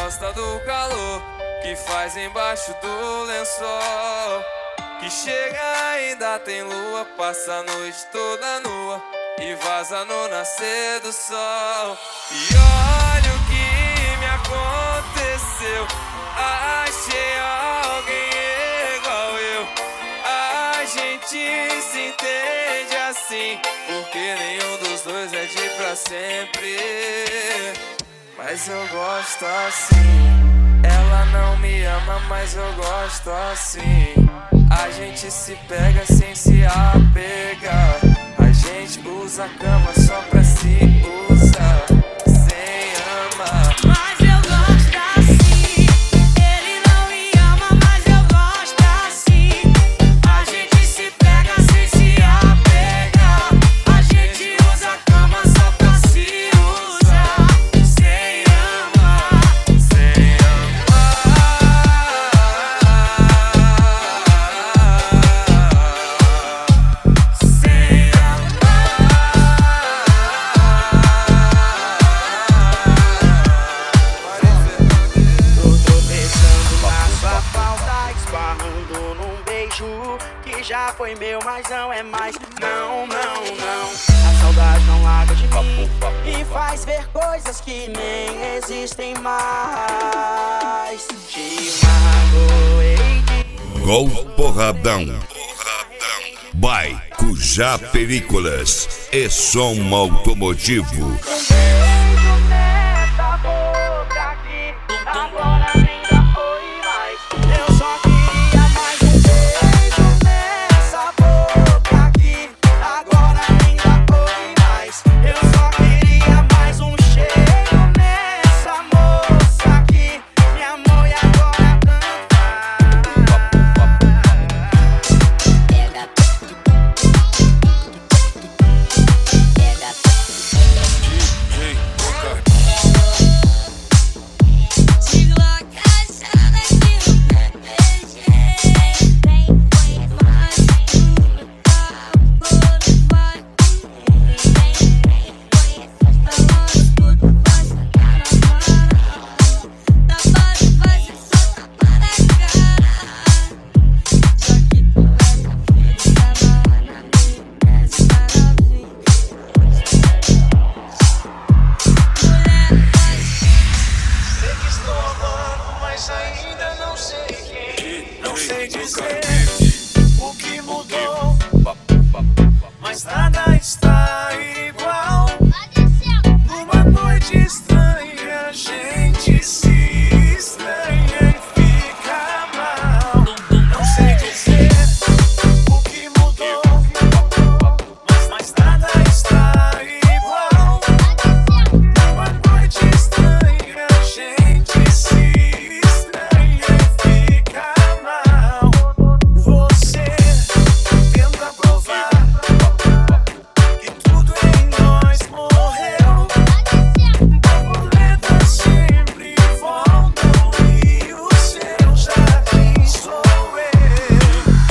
gosta do calor que faz embaixo do lençol. Que chega ainda tem lua, passa a noite toda nua e vaza no nascer do sol. E olha o que me aconteceu, achei alguém igual eu. A gente se entende assim, porque nenhum dos dois é de pra sempre. Mas eu gosto assim. Ela não me ama, mas eu gosto assim. A gente se pega sem se apegar. A gente usa a cama só pra se usar, sem amar. Mas eu gosto assim. Ele não me ama, mas eu gosto assim. A gente se pega sem se apegar. A gente usa a cama só pra se usar, sem amar. Sem que já foi meu, mas não é mais. Não, não, não. A saudade não larga de mim e faz ver coisas que nem existem mais. Te magoei de... Gol Porradão. By Cujá Películas e som automotivo. Beijo nessa boca aqui, agora nem dá oi mais. Eu só queria mais um beijo nessa boca aqui, agora nem dá oi mais. Eu só queria mais um cheiro nessa moça aqui, me amou e agora tanto o que mudou, mas nada está igual. Numa noite estranha, a gente se estranha e fica mal. Não sei dizer o que mudou, mas nada está igual. Numa noite estranha, a gente se estranha e fica mal. Você tenta provar que tudo em nós morreu. Borboletas sempre voltam e o seu jardim sou eu.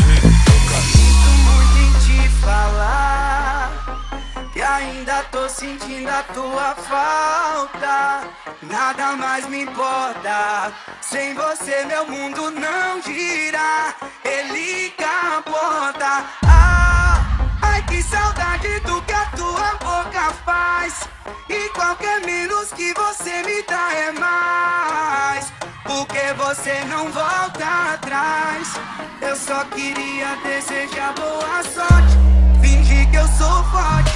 Sinto muito em te falar que ainda tô sentindo a tua falta. Nada mais me importa, sem você meu mundo não gira. Ele capota. Ai que saudade do que a tua boca faz. E qualquer menos que você me dá é mais, porque você não volta atrás. Eu só queria desejar boa sorte, fingir que eu sou forte.